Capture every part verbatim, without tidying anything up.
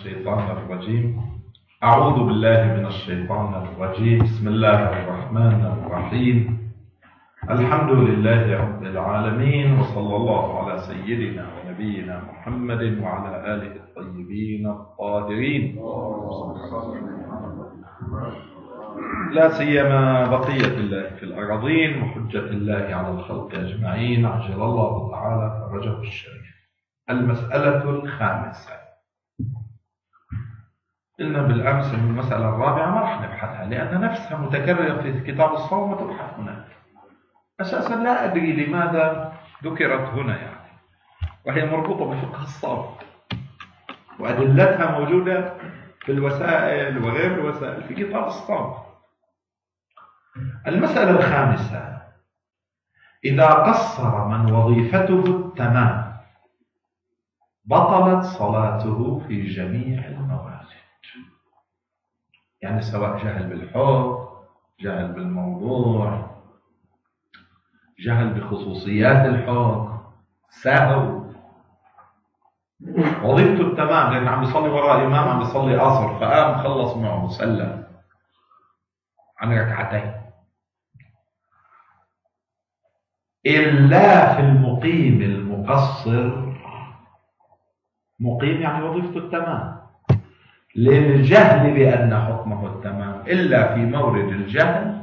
الشيطان الرجيم. أعوذ بالله من الشيطان الرجيم. بسم الله الرحمن الرحيم. الحمد لله رب العالمين، وصلى الله على سيدنا ونبينا محمد وعلى آله الطيبين الطاهرين، لا سيما بقية الله في الأراضين وحجة الله على الخلق أجمعين، عجل الله تعالى فرجه الشريف. المسألة الخامسة. قلنا بالأمس من المسألة الرابعة ما راح نبحثها لأن نفسها متكررة في كتاب الصوم وتبحث هناك. أساسا لا أدري لماذا ذكرت هنا يعني، وهي مربوطة بفقه الصوم وأدلتها موجودة في الوسائل وغير الوسائل في كتاب الصوم. المسألة الخامسة: إذا قصر من وظيفته التمام بطلت صلاته في جميع الموارد. يعني سواء جهل بالحكم، جهل بالموضوع، جهل بخصوصيات الحكم، سهو، وظيفته التمام لأنه عم بيصلي وراء إمام عم بيصلي عصر فقام خلص معه مسلم عن ركعتين، إلا في المقيم المقصر. مقيم يعني وظيفته التمام للجهل بأن حكمه التمام، إلا في مورد الجهل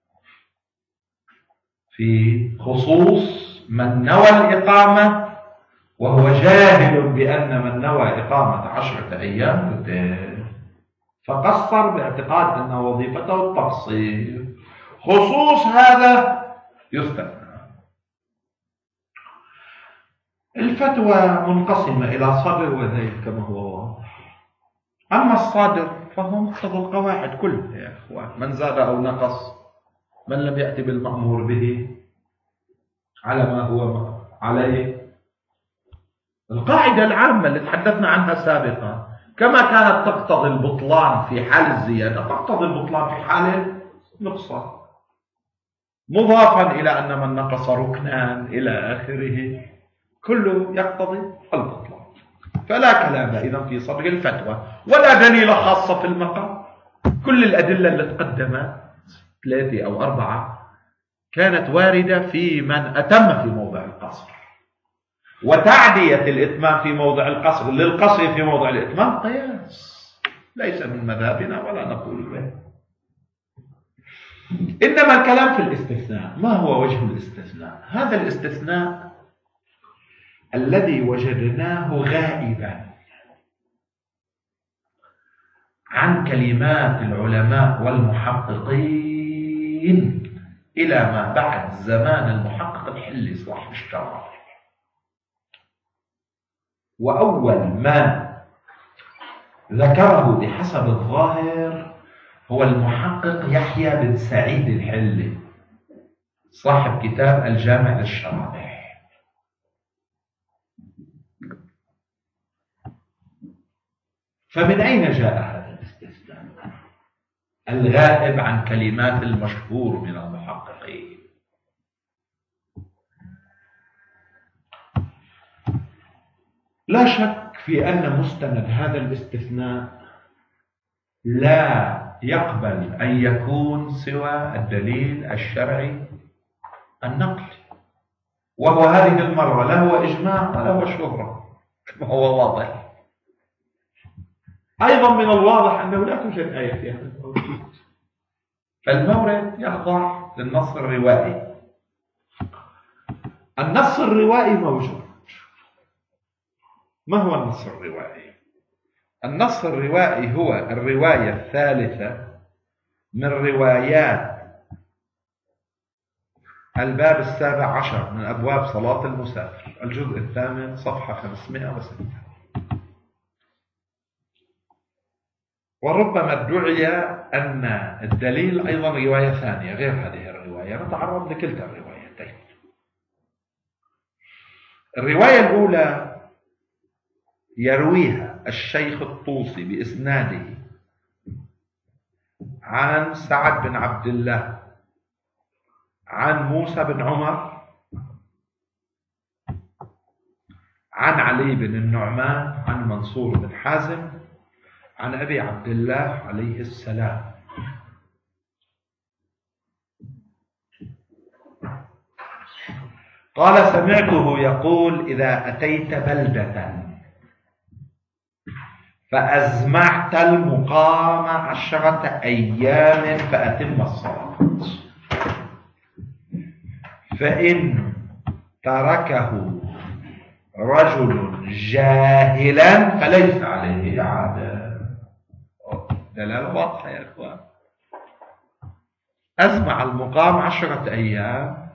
في خصوص من نوى الإقامة وهو جاهل بأن من نوى إقامة عشرة أيام يتم، فقصر باعتقاد أن وظيفته التقصير. خصوص هذا يستثنى. الفتوى منقسمة إلى صادر وذيل كما هو واضح. أما الصادر فهو مقتضى القواعد كلها يا أخوان: من زاد أو نقص، من لم يأتي بالمأمور به على ما هو عليه. القاعدة العامة اللي تحدثنا عنها سابقا كما كانت تقتضي البطلان في حال الزيادة تقتضي البطلان في حال النقصان، مضافا إلى أن من نقص ركنا إلى آخره كله يقتضي البطلان. فلا كلام إذن في صدر الفتوى ولا دليل خاصة في المقام. كل الأدلة اللي تقدمت ثلاثة أو أربعة كانت واردة في من أتم في موضع القصر، وتعدية الإتمام في موضع القصر للقصر في موضع الإتمام قياس ليس من مذهبنا ولا نقول به. إنما الكلام في الاستثناء. ما هو وجه الاستثناء؟ هذا الاستثناء الذي وجدناه غائبا عن كلمات العلماء والمحققين إلى ما بعد زمان المحقق الحلي صاحب الشرع. وأول ما ذكره بحسب الظاهر هو المحقق يحيى بن سعيد الحلي صاحب كتاب الجامع للشرائع. فمن أين جاء هذا الاستثناء الغائب عن كلمات المشهور من المحققين؟ لا شك في أن مستند هذا الاستثناء لا يقبل أن يكون سوى الدليل الشرعي النقلي، وهو هذه المرة لا هو إجماع ولا هو شهرة كما هو واضح. أيضا من الواضح أنه لا توجد آية في هذا المورد، فالمورد يخضع للنص الروائي. النص الروائي موجود. ما هو النص الروائي؟ النص الروائي هو الرواية الثالثة من روايات الباب السابع عشر من أبواب صلاة المسافر، الجزء الثامن صفحة خمسمائة وستة. وربما ادعي أن الدليل أيضا رواية ثانية غير هذه الرواية. نتعرض لكلتا الروايتين. الرواية الأولى يرويها الشيخ الطوسي بإسناده عن سعد بن عبد الله عن موسى بن عمر عن علي بن النعمان عن منصور بن حازم عن أبي عبد الله عليه السلام قال: سمعته يقول: إذا أتيت بلدة فأزمعت المقام عشرة أيام فأتم الصلاة، فإن تركه رجل جاهلا فليس عليه إعادة. دلالة واضحة يا إخوان. أزمع المقام عشرة أيام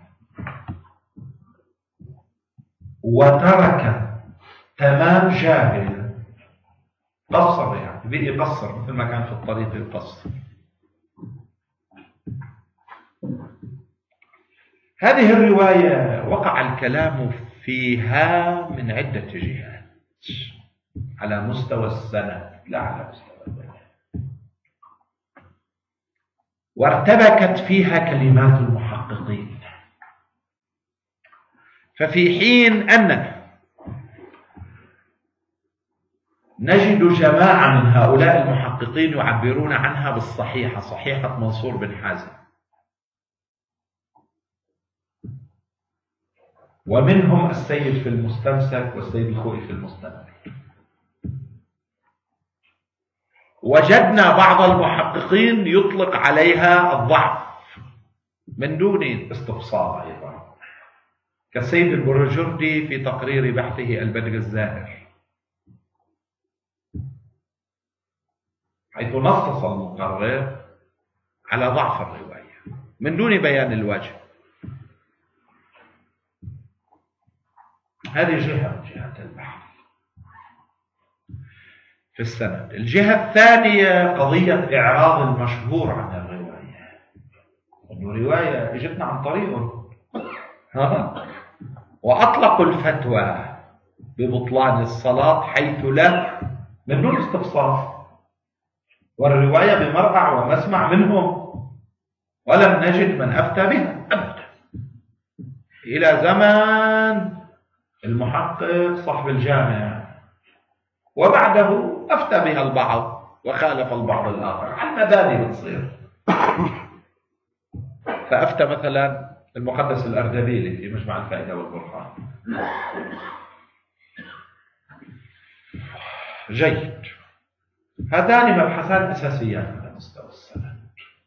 وترك تمام جاهل، قصر يعني بقي يقصر مثل ما كان في الطريق يقصر. هذه الرواية وقع الكلام فيها من عدة جهات على مستوى السند لا على مستوى البيان، وارتبكت فيها كلمات المحققين. ففي حين أننا نجد جماعة من هؤلاء المحققين يعبرون عنها بالصحيحة، صحيحة منصور بن حازم، ومنهم السيد في المستمسك والسيد الخوئي في المستمسك، وجدنا بعض المحققين يطلق عليها الضعف من دون استفسار أيضا، كالسيد البرجردي في تقرير بحثه البدر الزاهر، حيث نصص المقرر على ضعف الرواية من دون بيان الوجه. هذه جهة من جهات البحث في السند. الجهة الثانية قضية إعراض المشهور عن الرواية، أنه رواية اجتنا عن طريقه وأطلقوا الفتوى ببطلان الصلاة حيث لا من دون استفسار، والرواية بمرأع ومسمع منهم، ولم نجد من أفتى بها أبدا إلى زمان المحقق صاحب الجامع، وبعده أفتى بها البعض وخالف البعض الآخر على المبادئ بتصير. فأفتى مثلا المقدس الأردبيلي في مجمع الفائدة والبرهان. جيد، هذان مبحثان أساسيان على مستوى السند.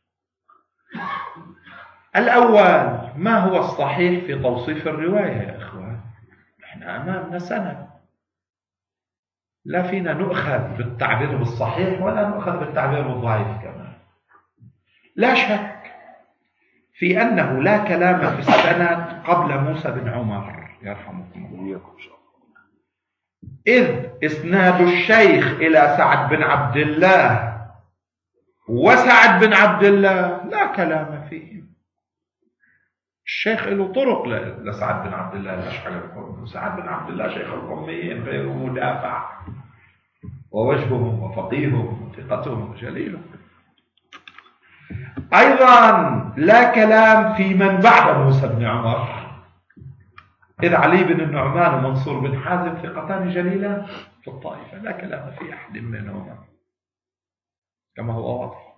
الأول، ما هو الصحيح في توصيف الرواية يا إخوان؟ نحن أمامنا سند، لا فينا نؤخذ بالتعبير بالصحيح ولا نؤخذ بالتعبير بالضعيف كمان. لا شك في أنه لا كلام في السند قبل موسى بن عمر يرحمكم الله، إذ إسناد الشيخ إلى سعد بن عبد الله وسعد بن عبد الله لا كلام فيه. الشيخ له طرق لسعد بن عبد الله الأشعري، سعد بن عبد الله شيخ الأميين غير مدافع، ووجههم وفقيهم وثقتهم وجليلهم. أيضا لا كلام في من بعد موسى بن عمر، إذ علي بن النعمان ومنصور بن حازم ثقتان جليلان في الطائفة، لا كلام في أحد منهما كما هو واضح.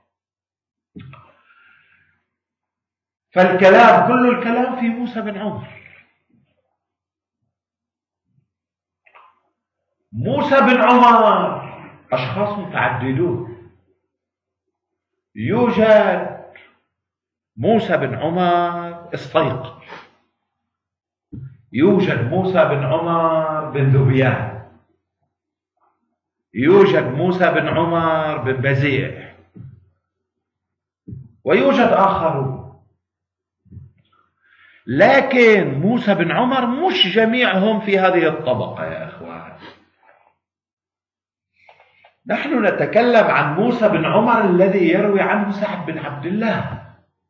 فالكلام كل الكلام في موسى بن عمر. موسى بن عمر أشخاص متعددون، يوجد موسى بن عمر الصيق، يوجد موسى بن عمر بن ذبيان، يوجد موسى بن عمر بن بزيع، ويوجد آخرون. لكن موسى بن عمر مش جميعهم في هذه الطبقة يا إخوان. نحن نتكلم عن موسى بن عمر الذي يروي عنه سعد بن عبد الله.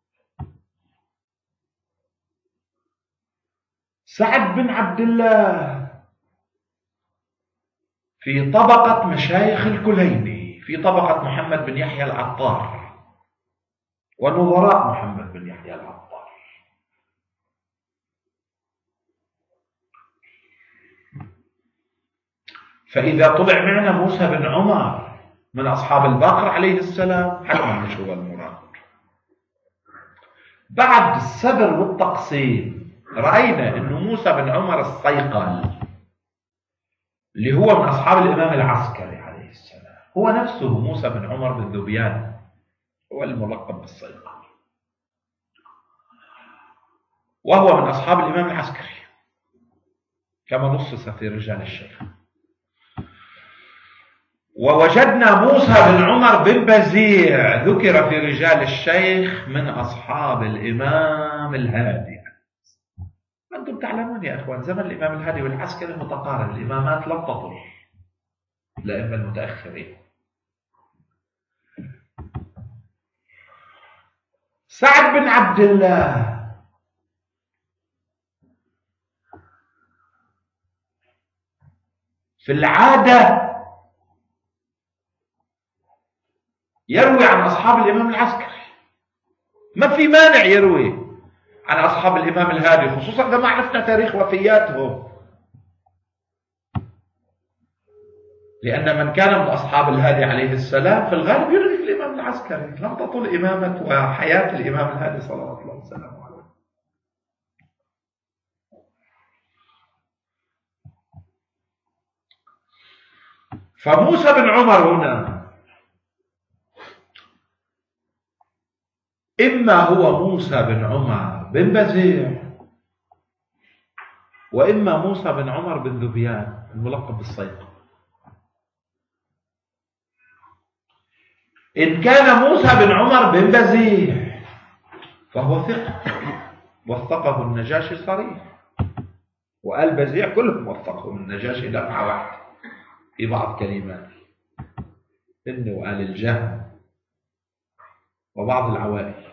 سعد بن عبد الله في طبقة مشايخ الكليني، في طبقة محمد بن يحيى العطار ونظراء محمد بن يحيى العطار. فإذا طلع معنا موسى بن عمر من أصحاب البقر عليه السلام، حتما مش هو المراد. بعد السبر والتقسيم رأينا أنه موسى بن عمر الصيقل اللي هو من أصحاب الإمام العسكري عليه السلام هو نفسه موسى بن عمر بن ذبيان، هو الملقب بالصيقل، وهو من أصحاب الإمام العسكري كما نصص في رجال الشيخ. ووجدنا موسى بن عمر بن بزيع ذكر في رجال الشيخ من أصحاب الإمام الهادي. أنتم تعلمون يا أخوان زمن الإمام الهادي والعسكري متقارب، الإمامات لم تطل الأئمة المتأخرين. سعد بن عبد الله في العادة يروي عن أصحاب الإمام العسكري، ما في مانع يروي عن أصحاب الإمام الهادي، خصوصا إذا ما عرفنا تاريخ وفياتهم، لأن من كان من أصحاب الهادي عليه السلام في الغالب يروي في الإمام العسكري، لم تطل إمامة وحياة الإمام الهادي صلوات الله وسلامه عليه. فموسى بن عمر هنا إما هو موسى بن عمر بن بزيع، وإما موسى بن عمر بن ذبيان الملقب بالصيقل. إن كان موسى بن عمر بن بزيع فهو ثقة وثقه النجاشي صريح، وآل بزيع كلهم وثقهم النجاشي دفعة واحدة في بعض كلمات، إنه وآل الجهم وبعض العوائل.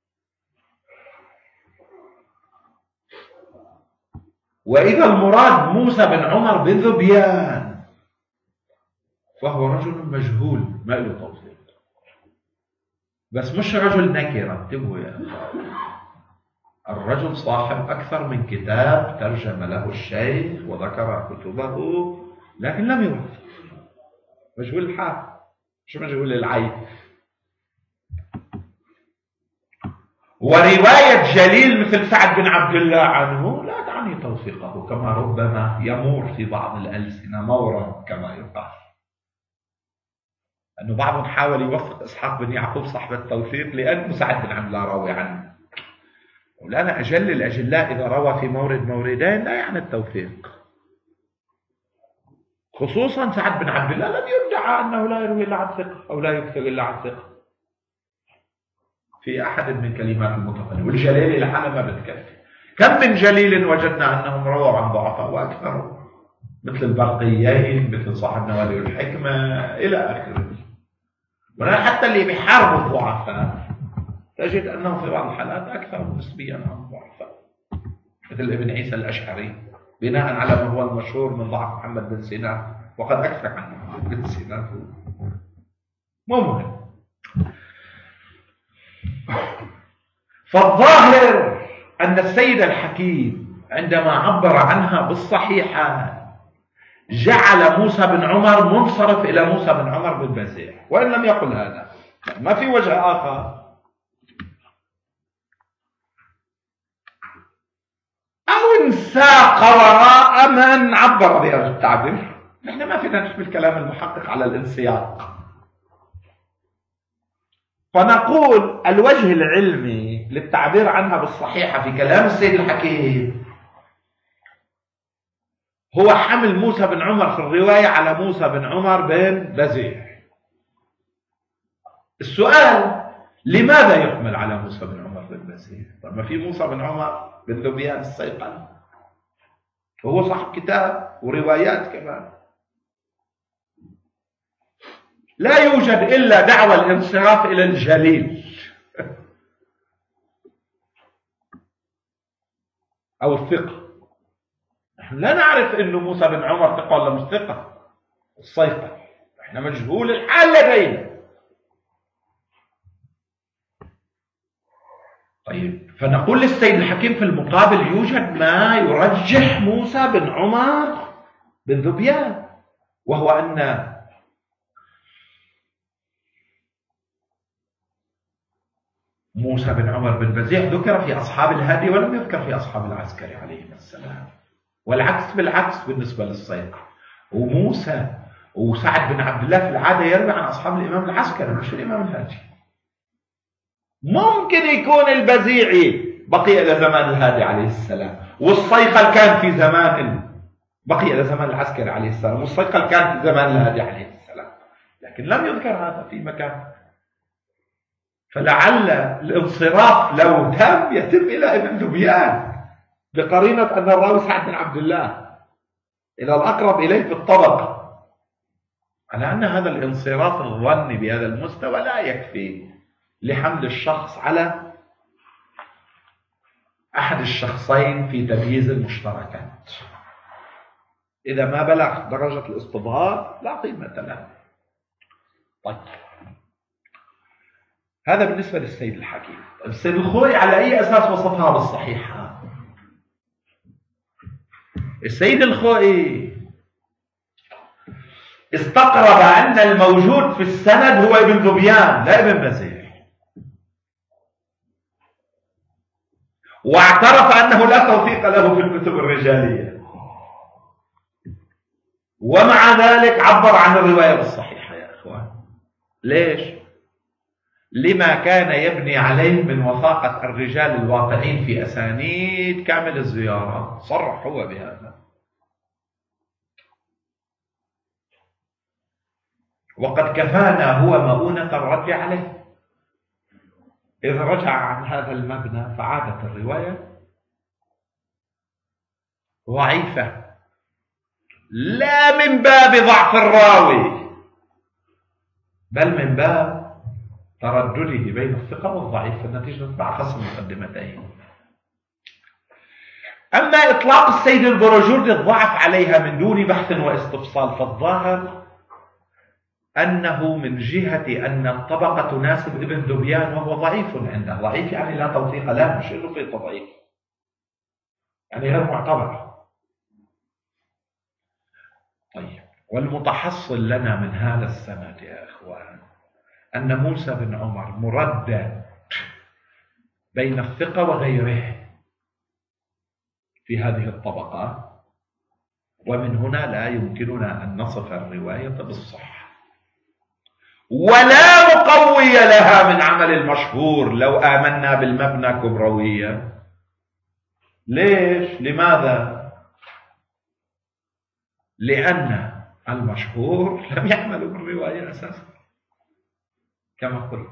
وإذا المراد موسى بن عمر بن ذبيان فهو رجل مجهول ما له توثيق، بس مش رجل نكرة، انتبهوا يا أخوان، الرجل صاحب أكثر من كتاب ترجم له الشيخ وذكر كتبه لكن لم يوثق، مجهول الحال مش مجهول العين. ورواية جليل مثل سعد بن عبد الله عنه لا تعني توثيقه، كما ربما يمور في بعض الألسنة مورا كما يقال، أنه بعضهم حاول يوثق إسحاق بن يعقوب صاحب التوثيق لأنه سعد بن عبد الله راوي عنه. مولانا أجل الأجلاء إذا روى في مورد موردين لا يعني التوثيق، خصوصا سعد بن عبد الله لم يدعى أنه لا يروي إلا عن ثقة أو لا يكثر إلا عن ثقة في أحد من كلمات المتقن، والجليل إلى حالة ما بتكفي. كم من جليل وجدنا أنهم رووا عن ضعفاء وأكثروا، مثل البرقيين، مثل صاحب نوادر الحكمة إلى آخره. ولا حتى اللي بيحاربوا الضعفاء تجد أنهم في بعض الحالات أكثر نسبيا عن الضعفاء، مثل ابن عيسى الأشعري، بناء على ما هو المشهور من ضعف محمد بن سينان، وقد أكثر عن محمد بن سينان. مو مهم. فالظاهر أن السيد الحكيم عندما عبر عنها بالصحيحة جعل موسى بن عمر منصرف إلى موسى بن عمر بن بزيع، وإن لم يقل هذا ما في وجه آخر، أو انساق وراء من عبر بهذا التعبير. نحن ما فينا نحمل كلام المحقق على الانسياق، فنقول الوجه العلمي للتعبير عنها بالصحيحة في كلام السيد الحكيم هو حمل موسى بن عمر في الرواية على موسى بن عمر بن بزيع. السؤال لماذا يحمل على موسى بن عمر بن بزيع؟ طب ما في موسى بن عمر بن ذبيان الصيقل وهو صاحب كتاب وروايات كمان. لا يوجد إلا دعوى الانصراف إلى الجليل أو الثقة. نحن لا نعرف إنه موسى بن عمر ثقة ولا مش ثقة، الصيقل احنا مجهول الحال لدينا. طيب فنقول للسيد الحكيم في المقابل يوجد ما يرجح موسى بن عمر بن ذبيان، وهو أن موسى بن عمر بن بزيح ذكر في أصحاب الهادي ولم يذكر في أصحاب العسكري عليهم السلام، والعكس بالعكس بالنسبة للصيقة. وموسى وسعد بن عبد الله في العادة يروي عن أصحاب الإمام العسكري مش الإمام الهادي. ممكن يكون البزيعي بقي إلى زمان الهادي عليه السلام، والصيقل كان في زمان بقي إلى زمان العسكري عليه السلام، والصيقل كان في زمان الهادي عليه السلام، لكن لم يذكر هذا في مكان. فلعل الانصراف لو تم يتم إلى ابن ذبيان بقرينة أن الراوي سعد بن عبد الله إلى الأقرب إليه في الطبقة، على أن هذا الانصراف الظني بهذا المستوى لا يكفي لحمل الشخص على أحد الشخصين في تمييز المشتركات. إذا ما بلغ درجة الاستظهار لا قيمة له. طيب، هذا بالنسبة للسيد الحكيم. السيد الخوئي على أي أساس وصفها بالصحيحة؟ السيد الخوئي استقرب أن الموجود في السند هو ابن ذبيان لا ابن بزيح، واعترف أنه لا توثيق له في الكتب الرجالية، ومع ذلك عبر عن الرواية بالصحيحة. يا إخوان ليش؟ لما كان يبني عليه من وثاقة الرجال الواقعين في أسانيد كامل الزيارة، صرح هو بهذا. وقد كفانا هو مؤونة الرد عليه. إذا رجع عن هذا المبنى فعادت الرواية ضعيفة، لا من باب ضعف الراوي بل من باب تردده بين الثقة والضعيف، فالنتيجة تتبع خصم مقدمتين. أما إطلاق السيد البرجوري الضعف عليها من دون بحث واستفصال، فالظاهر أنه من جهة أن الطبقة تناسب ابن ذبيان وهو ضعيف عنده. ضعيف يعني لا توثيق له، مش إنه في تضعيف، يعني غير معتبر. طيب، والمتحصل لنا من هذا السند يا إخوان أن موسى بن عمر مردد بين الثقة وغيره في هذه الطبقة، ومن هنا لا يمكننا أن نصف الرواية بالصحة ولا مقوي لها من عمل المشهور لو آمنا بالمبنى كبروية. ليش؟ لماذا؟ لأن المشهور لم يعملوا بالرواية أساسا كما قلت،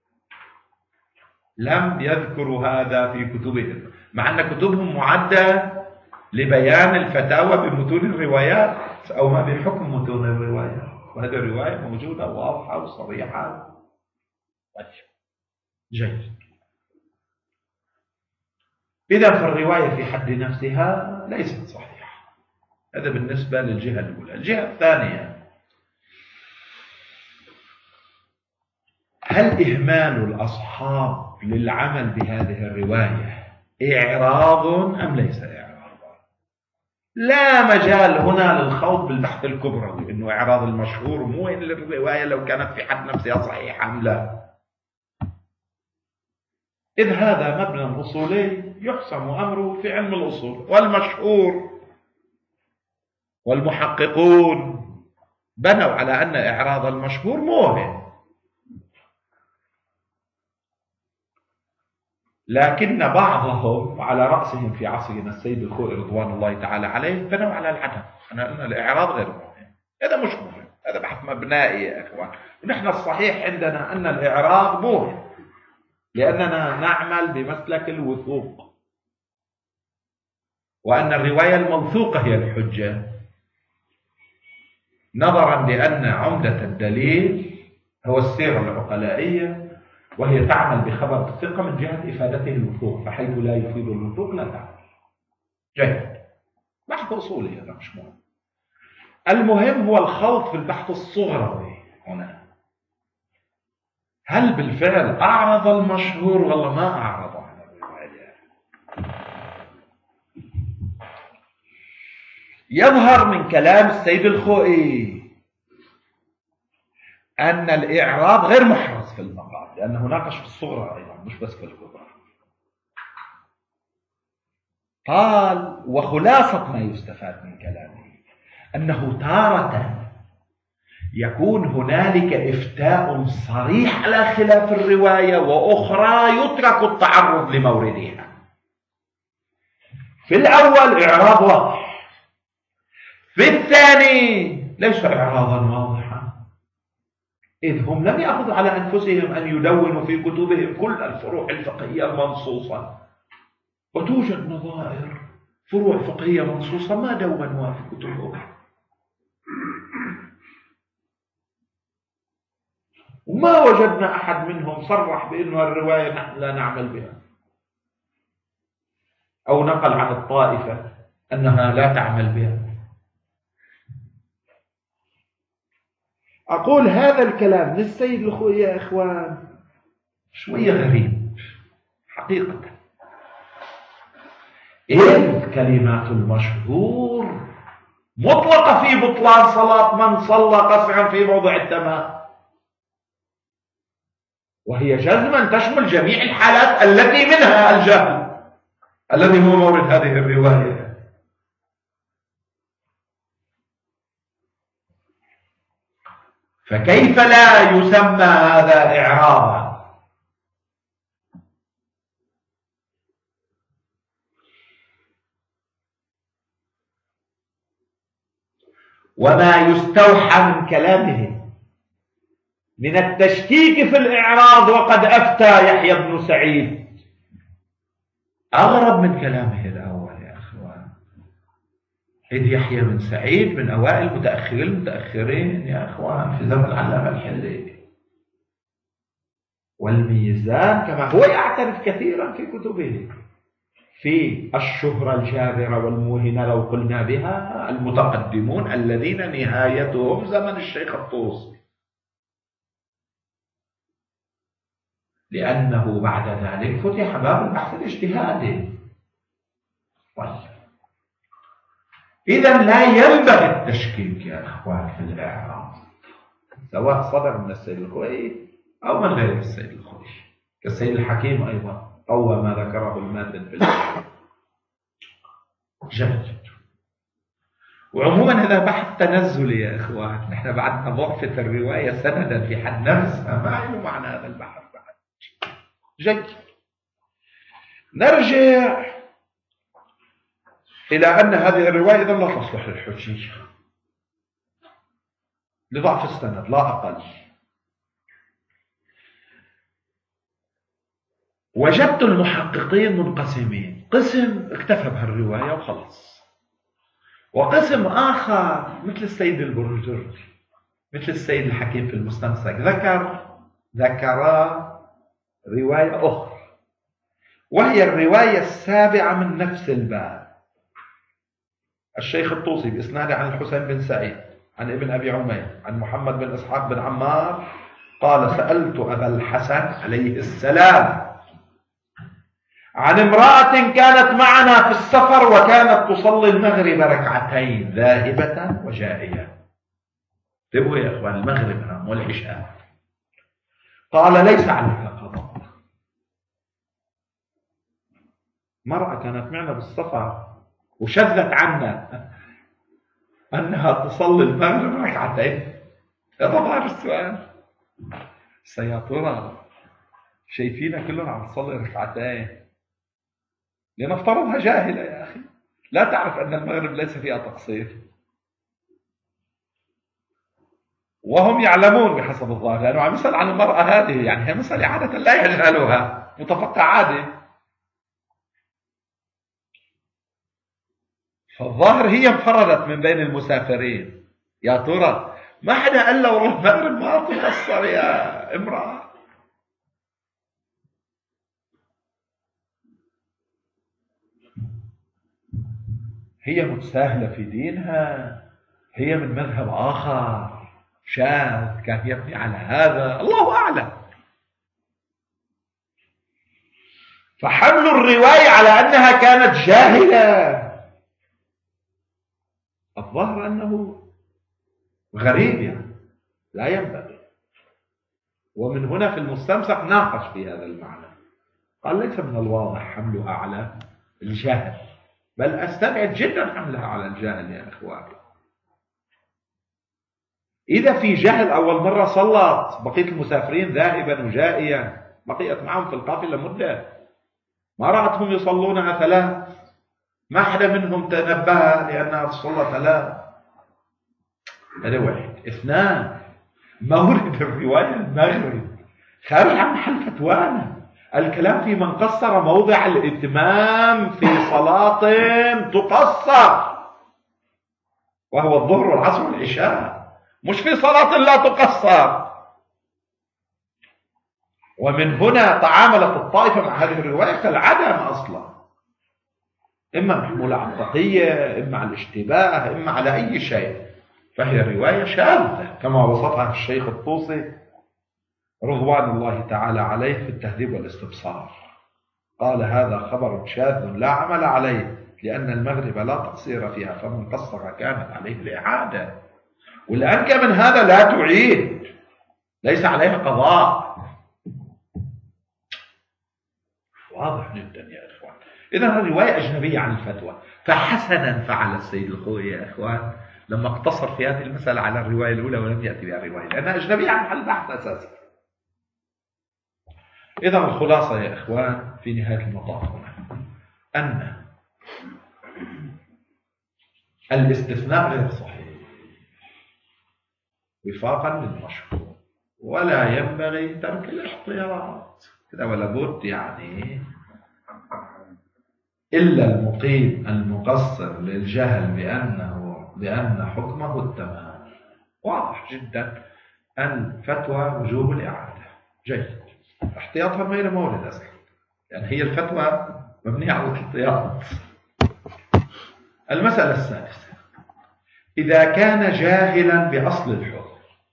لم يذكروا هذا في كتبهم، مع أن كتبهم معدة لبيان الفتاوى بمتون الروايات أو ما بحكم متون الروايات، وهذه الرواية موجودة واضحة وصريحة. جيد. إذا فالرواية في حد نفسها ليست صحيحة. هذا بالنسبة للجهة الأولى. الجهة الثانية، هل إهمال الأصحاب للعمل بهذه الرواية إعراض أم ليس إعراض؟ لا مجال هنا للخوض بالبحث الكبروي إنه إعراض المشهور مو إن للرواية لو كانت في حد نفسها صحيحة أم لا، إذ هذا مبنى أصولي يحسم أمره في علم الأصول، والمشهور والمحققون بنوا على أن إعراض المشهور موهم، لكن بعضهم على رأسهم في عصرنا السيد الخوئي رضوان الله تعالى عليه بنوا على العدم، أنا أن الإعراض غير مهم، هذا مش مهم، هذا بحث مبنائي يا إخوان. ونحن الصحيح عندنا أن الإعراض مهم لأننا نعمل بمسلك الوثوق، وأن الرواية الموثوقة هي الحجة، نظرا لأن عمدة الدليل هو السيرة العقلائية، وهي تعمل بخبر الثقة من جهة إفادته الوثوق، فحيث لا يفيد الوثوق لا تعمل. جيد. بحث أصولي هذا مش مهم. المهم هو الخوض في البحث الصغروي هنا. هل بالفعل أعرض المشهور ولا ما أعرض عن الرواية؟ يظهر من كلام السيد الخوئي أن الإعراض غير محرز في المقام، لأنه ناقش في الصغرى أيضا مش بس في الكبرى. قال: وخلاصة ما يستفاد من كلامه أنه تارة يكون هنالك إفتاء صريح على خلاف الرواية، وأخرى يترك التعرض لموردها. في الأول إعراض واضح، في الثاني ليس إعراضا واضحا، إذ هم لم يأخذوا على أنفسهم أن يدونوا في كتبهم كل الفروع الفقهية المنصوصة، وتوجد نظائر فروع فقهية منصوصة ما دونوها في كتبهم، وما وجدنا أحد منهم صرح بأنها الرواية نحن لا نعمل بها، أو نقل عن الطائفة أنها لا تعمل بها. أقول هذا الكلام للسيد الخوئي يا إخوان شوية غريب حقيقة، إذ كلمات المشهور مطلقة في بطلان صلاة من صلى قصعا في موضع التمام، وهي جزما تشمل جميع الحالات التي منها الجهل الذي هو مورد هذه الرواية. فكيف لا يسمى هذا إعراضا؟ وما يستوحى من كلامه من التشكيك في الإعراض وقد أفتى يحيى بن سعيد أغرب من كلامه الأول يا أخوان، إذ يحيى بن سعيد من أوائل متأخرين المتأخرين يا أخوان في زمن العلامة الحلي، والميزان كما هو يعترف كثيرا في كتبه في الشهرة الجابرة والموهنة لو قلنا بها المتقدمون الذين نهايتهم زمن الشيخ الطوسي، لأنه بعد ذلك فتح باب البحث الاجتهادي. إذا لا ينبغي التشكيك يا أخوان في الإعراض، سواء صدر من السيد الخوئي أو من غير السيد الخوئي، كالسيد الحكيم أيضا قوى ما ذكره الماتن في الإعراض. جميل. وعموما هذا بحث تنزلي يا إخوان، نحن بعدنا ضعفة الرواية سندا في حد نفسها، ما له معنى هذا البحث بعد. جيد. نرجع إلى أن هذه الرواية إذن لا تصلح للحجية لضعف السند لا أقل. وجدت المحققين منقسمين، قسم اكتفى بهالرواية وخلص، وقسم آخر مثل السيد البرجري مثل السيد الحكيم في المستمسك ذكر ذكر رواية أخرى، وهي الرواية السابعة من نفس الباب. الشيخ الطوسي بإسناده عن الحسين بن سعيد عن ابن أبي عمير عن محمد بن إسحاق بن عمار قال: سألت أبا الحسن عليه السلام عن امرأة كانت معنا في السفر وكانت تصلي المغرب ركعتين ذاهبة وجائية. انتبهوا يا إخوان، المغرب والعشاء. قال: ليس عليها قضاء. مرأة كانت معنا بالسفر وشذت عنا أنها تصلي المغرب ركعتين. يظهر السؤال، سيطرى شايفينها كلنا عم تصلي ركعتين، لنفترضها جاهلة يا أخي لا تعرف أن المغرب ليس فيها تقصير، وهم يعلمون بحسب الظاهر، لأنه عم يسأل عن المرأة هذه، يعني هي مسألة عادة لا يجهلها، متفقع عادي. فالظاهر هي انفردت من بين المسافرين. يا ترى ما حدا قال له والله المغرب ما تقصر يا امرأة؟ هي متساهلة في دينها، هي من مذهب آخر شاذ كان يبني على هذا، الله أعلم. فحمل الرواية على أنها كانت جاهلة الظاهر أنه غريب، يعني لا ينبغي. ومن هنا في المستمسك ناقش في هذا المعنى، قال ليس من الواضح حملها على الجهل، بل أستبعد جدا حملها على الجهل يا إخواني. إذا في جهل أول مرة صلت، بقية المسافرين ذاهبا وجائيا، بقيت معهم في القافلة مدة، ما رأتهم يصلونها ثلاث، ما حدا منهم تنبه لأنها تصلى ثلاث. هذا واحد. اثنان، مورد الرواية المغرب خارج عن محل فتوانا. الكلام في من قصر موضع الإتمام في صلاة تقصر، وهو الظهر والعصر والعشاء، مش في صلاة لا تقصر. ومن هنا تعاملت الطائفة مع هذه الرواية كالعدم أصلا، إما محمولة على التقية، إما على الاشتباه، إما على أي شيء، فهي رواية شاذة كما وصفها الشيخ الطوسي رضوان الله تعالى عليه في التهذيب والاستبصار. قال هذا خبر شاذ لا عمل عليه، لأن المغرب لا تقصير فيها، فمن قصر كانت عليه الإعادة، والأنكى من هذا لا تعيد، ليس عليها قضاء. واضح جدا يا إخوان. إذا الرواية أجنبية عن الفتوى. فحسنا فعل السيد الخوئي يا إخوان لما اقتصر في هذه المسألة على الرواية الأولى ولم يأتي بها الرواية، لأنها أجنبية عن محل البحث أساسا. إذا الخلاصة يا إخوان في نهاية المطاف أن الاستثناء غير صحيح وفاقا للمشهور، ولا ينبغي ترك الاحتياط كذا، ولا بد يعني إلا المقيم المقصر للجهل بأنه بأن حكمه التمام. واضح جدا الفتوى وجوب الإعادة. جيد. احتياطها ما إلى مورد أصلا، يعني هي الفتوى مبنية على الاحتياط. المسألة السادسة، إذا كان جاهلا بأصل الحكم.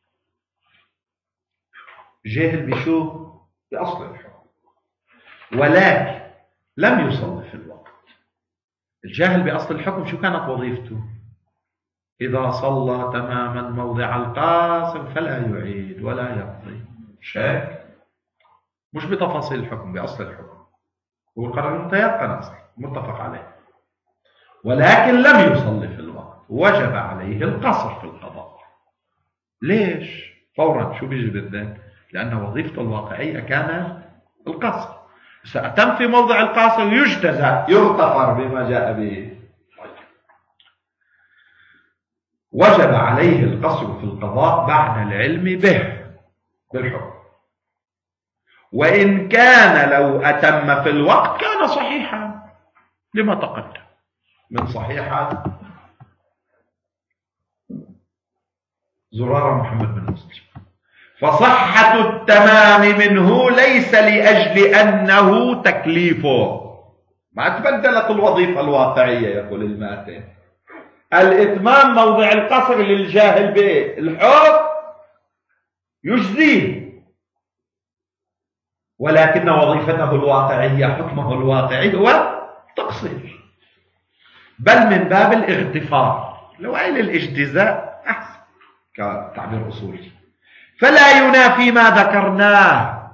جاهل بشو؟ بأصل الحكم، ولكن لم يصلي في الوقت. الجاهل بأصل الحكم شو كانت وظيفته؟ إذا صلى تماما موضع القاسم فلا يعيد ولا يقضي شيء، مش بتفاصيل الحكم، بأصل الحكم. هو القرار متيقن أصلا متفق عليه، ولكن لم يصلي في الوقت، وجب عليه القصر في القضاء. ليش؟ فورا شو بيجي بالذات؟ لأن وظيفته الواقعية كان القصر. سأتم في موضع القاصر يجتزى يغتفر بما جاء به. وجب عليه القصر في القضاء بعد العلم به بالحكم، وإن كان لو أتم في الوقت كان صحيحا لما تقدم من صحيحة زرارة محمد بن مسلم. فصحة التمام منه ليس لأجل أنه تكليفه، ما تبدلت الوظيفة الواقعية. يقول الماتن الإتمام موضع القصر للجاهل به الحكم يجزيه، ولكن وظيفته الواقعية حكمه الواقعي هو تقصير، بل من باب الاغتفار. لو قال الاجتزاء أحسن كتعبير أصولي. فلا ينافي ما ذكرناه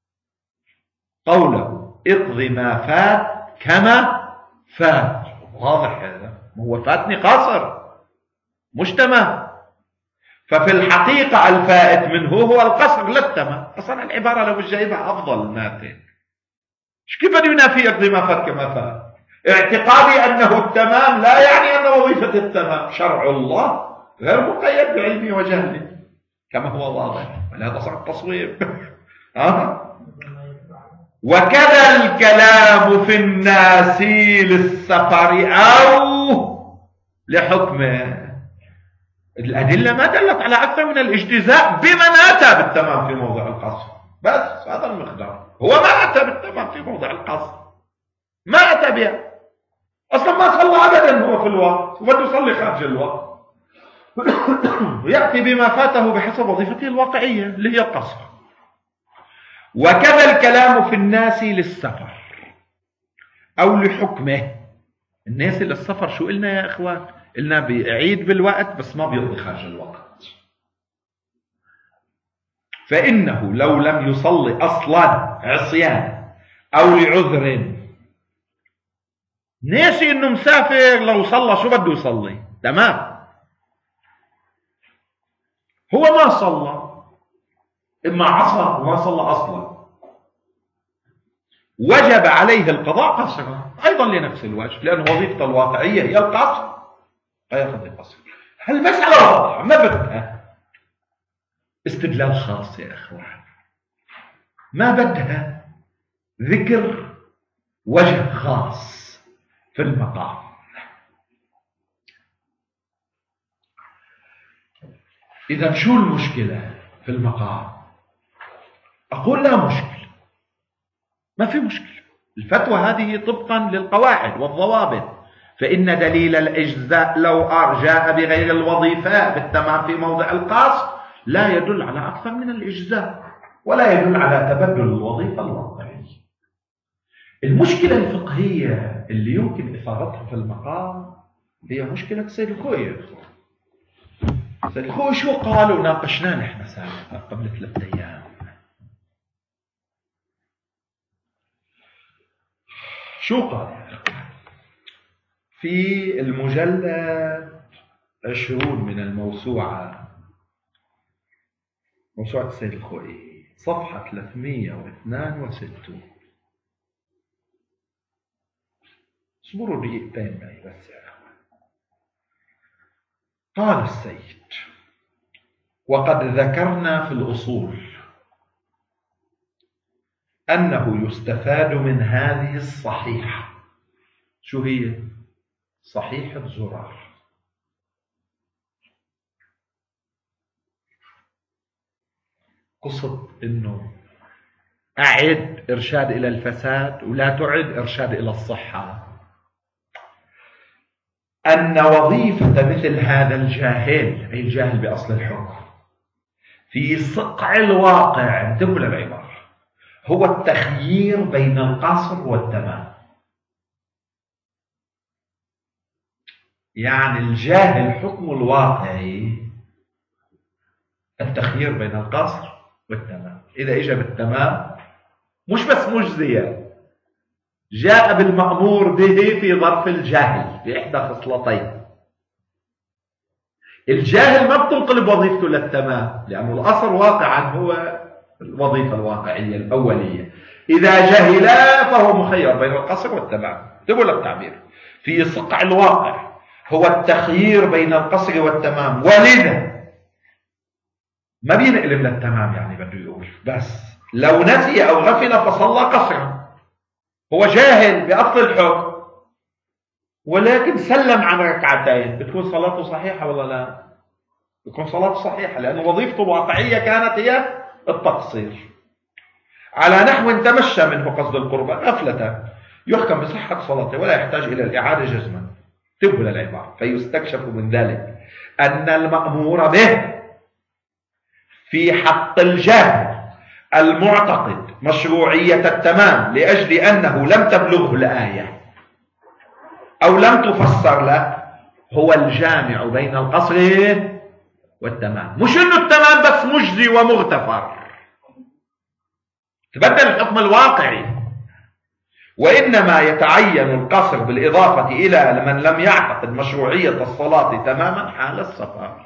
قوله اقض ما فات كما فات. واضح هذا، هو فاتني قاصر مش تمام، ففي الحقيقة الفائت منه هو القصر لا التمام. أصلا العبارة لو جايبها أفضل ماتين. مش كيف ينافي يقضي ما فات كما فات؟ اعتقادي أنه التمام لا يعني أن وظيفة التمام. شرع الله غير مقيد بعلمي وجهلي كما هو واضح، ولا تصح التصويب. أه؟ وكذا الكلام في الناس للسفر أو لحكمه. الأدلة ما دلت على أكثر من الاجتزاء بمن أتى بالتمام في موضع القصر، بس هذا المقدار. هو ما أتى بالتمام في موضع القصر، ما أتى بها أصلا، ما صلى أبدا هو في الوقت، وبده يصلي خارج الوقت ويأتي بما فاته بحسب وظيفته الواقعية اللي هي القصر. وكذا الكلام في الناس للسفر أو لحكمه. الناس للسفر شو قلنا يا إخوان؟ قلنا بيعيد بالوقت بس ما بيقضي خارج الوقت. فإنه لو لم يصلي أصلا عصيان أو لعذر، ناسي إنه مسافر، لو صلى شو بده يصلي؟ تمام. هو ما صلى، إما عصى وما صلى أصلا، وجب عليه القضاء قصرا أيضا لنفس الوجه، لأن وظيفته الواقعية هي القصر، فيقضي قصر. هالمسألة واضحة، ما بدها استدلال خاص يا أخوان، ما بدها ذكر وجه خاص في المقام. إذا شو المشكلة في المقام؟ أقول لا مشكلة، ما في مشكلة. الفتوى هذه طبقا للقواعد والضوابط، فإن دليل الإجزاء لو جاء بغير الوظيفة بالتمام في موضع القصر لا يدل على أكثر من الإجزاء، ولا يدل على تبدل الوظيفة الواقعية. المشكلة الفقهية اللي يمكن إثارتها في المقام هي مشكلة سيد الخوي. سيد الخوي شو قال وناقشناه نحن سابقا قبل ثلاثة أيام؟ شو قال في المجلد عشرون من الموسوعة، موسوعة السيد الخوئي، صفحة ثلاثمئة واثنين وستين. اصبروا دقيقتين معي بس يا أخوان. قال السيد: وقد ذكرنا في الأصول أنه يستفاد من هذه الصحيحة. شو هي؟ صحيحة زرار. قصة إنه أعد إرشاد إلى الفساد ولا تعد إرشاد إلى الصحة، أن وظيفة مثل هذا الجاهل، أي الجاهل بأصل الحكم، في صقع الواقع، انتبهوا للعبارة، هو التخيير بين القصر والتمام. يعني الجاهل حكم الواقعي التخيير بين القصر والتمام. إذا إجا بالتمام مش بس مجزية، جاء بالمأمور به في ظرف الجاهل بإحدى خصلتين. الجاهل ما بتنقلب وظيفته للتمام، لأنه الأصل واقعا هو الوظيفة الواقعية الأولية. إذا جهل فهو مخير بين القصر والتمام. انتبهوا للتعبير، في صقع الواقع هو التخيير بين القصر والتمام، ولذا ما بينقلب للتمام. يعني بده يقول بس لو نسي أو غفل فصلى قصرا، هو جاهل بأصل الحكم ولكن سلم عن ركعتين، بتكون صلاته صحيحة ولا لا؟ بتكون صلاته صحيحة، لأن وظيفته الواقعية كانت هي التقصير. على نحو تمشى منه قصد القربة غفلة يحكم بصحة صلاته ولا يحتاج إلى الإعادة جزما. انتبهوا للعبارة، فيستكشف من ذلك أن المأمور به في حق الجاهل المعتقد مشروعية التمام لأجل أنه لم تبلغه الآية أو لم تفسر له، هو الجامع بين القصر والتمام. مش إنه التمام بس مجزي ومغتفر، تبدل الحكم الواقعي، وإنما يتعين القصر بالإضافة إلى من لم يعتقد مشروعية الصلاة تماما حال السفر.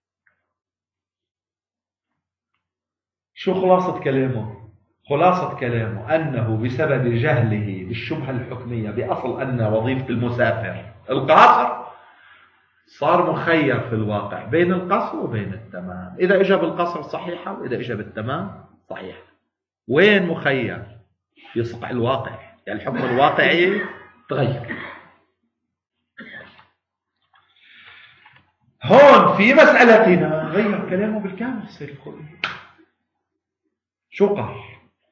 شو خلاصة كلامه؟ خلاصة كلامه أنه بسبب جهله بالشبهة الحكمية بأصل أن وظيفة المسافر القصر، صار مخير في الواقع بين القصر وبين التمام. إذا إجا بالقصر صحيحة وإذا إجا بالتمام صحيحة. وين مخير؟ في صقع الواقع، يعني الحكم الواقعي تغير. هون في مسألتنا غير كلامه بالكامل السيد الخوئي. شو قال؟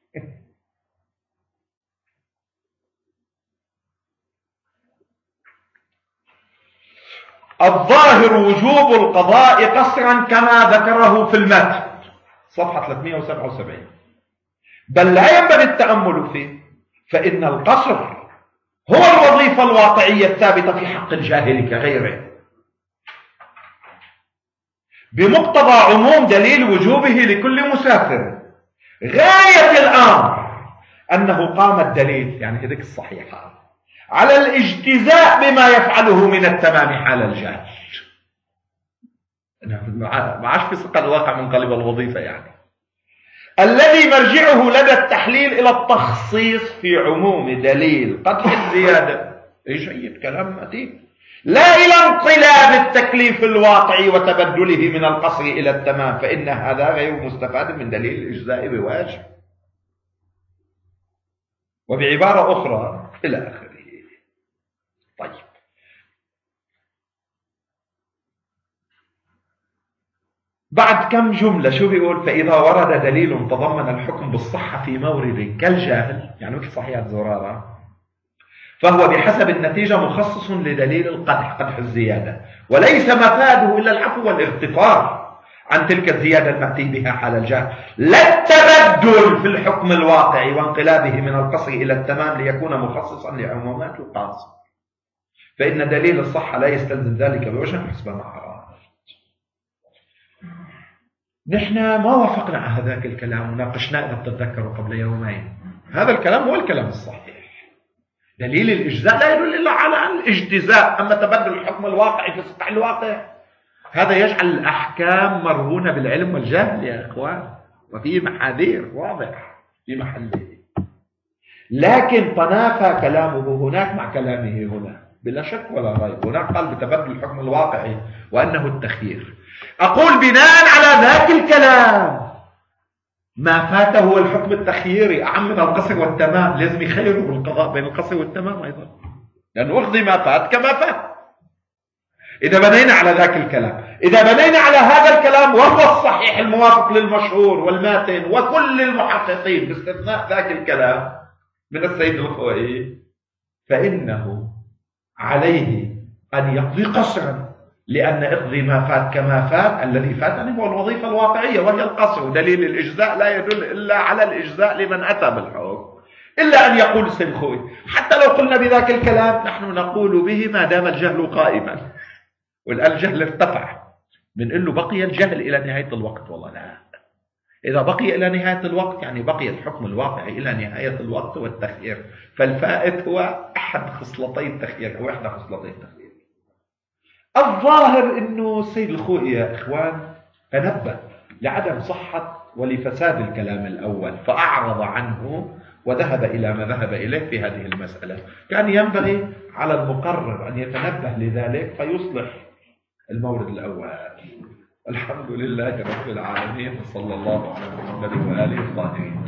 الظاهر وجوب القضاء قصرا كما ذكره في المتن، صفحة ثلاثمئة وسبعة وسبعين، بل لا ينبغي التأمل فيه، فإن القصر هو الوظيفة الواقعية الثابتة في حق الجاهل كغيره. بمقتضى عموم دليل وجوبه لكل مسافر. غاية الأمر أنه قام الدليل، يعني هذيك الصحيحة، على الاجتزاء بما يفعله من التمام حال الجهل. ما عادش في ثقة الواقع منقلب الوظيفة، يعني الذي مرجعه لدى التحليل إلى التخصيص في عموم دليل قدح الزيادة. إيش أي كلام متين، لا إلى انقلاب التكليف الواقعي وتبدله من القصر إلى التمام، فإن هذا غير مستفاد من دليل الإجزاء بواجب. وبعبارة أخرى إلى آخره. طيب، بعد كم جملة شو بيقول؟ فإذا ورد دليل تضمن الحكم بالصحة في مورد كالجاهل، يعني مثل صحيحة زرارة، فهو بحسب النتيجة مخصص لدليل القدح، قدح الزيادة، وليس مفاده إلا العفو والاغتفار عن تلك الزيادة المأتي بها حال الجهل، لا التبدل في الحكم الواقعي وانقلابه من القصر إلى التمام ليكون مخصصا لعمومات القاصر، فإن دليل الصحة لا يستلزم ذلك بوجه حسب ما عرفت. نحن ما وافقنا على هذاك الكلام وناقشناه إذا بتتذكروا قبل يومين. هذا الكلام هو الكلام الصحيح. دليل الإجزاء لا يدل إلا على الاجتزاء، أما تبدل الحكم الواقعي في سطح الواقع هذا يجعل الأحكام مرهونة بالعلم والجهل يا إخوان، وفي محاذير واضح في محله. لكن تنافى كلامه هناك مع كلامه هنا بلا شك ولا ريب. هناك قال بتبدل الحكم الواقعي وأنه التخيير. أقول بناء على ذاك الكلام ما فاته هو الحكم التخييري أعم من القصر والتمام، لازم يخيروا بالقضاء بين القصر والتمام أيضا، لأنه أخذ ما فات كما فات. إذا بنينا على ذاك الكلام، إذا بنينا على هذا الكلام وهو الصحيح الموافق للمشهور والماتن وكل المحققين باستثناء ذاك الكلام من السيد الخوئي، فإنه عليه أن يقضي قصرا، لأن اقضي ما فات كما فات، الذي فاتني هو الوظيفة الواقعية وهي القصر. ودليل الإجزاء لا يدل إلا على الإجزاء لمن أتى بالحكم، إلا أن يقول السيد الخوئي حتى لو قلنا بذاك الكلام نحن نقول به ما دام الجهل قائما. والآن الجهل ارتفع، بنقول له بقي الجهل إلى نهاية الوقت. والله لا، إذا بقي إلى نهاية الوقت يعني بقي الحكم الواقعي إلى نهاية الوقت والتخيير، فالفائت هو أحد خصلتي التخيير أو إحدى خصلتي التخيير. الظاهر أنه السيد الخوئي يا إخوان تنبه لعدم صحة ولفساد الكلام الأول فأعرض عنه وذهب إلى ما ذهب إليه في هذه المسألة. كان ينبغي على المقرر أن يتنبه لذلك فيصلح المورد الأول. الحمد لله رب العالمين، وصلى الله على محمد وآله الطاهرين.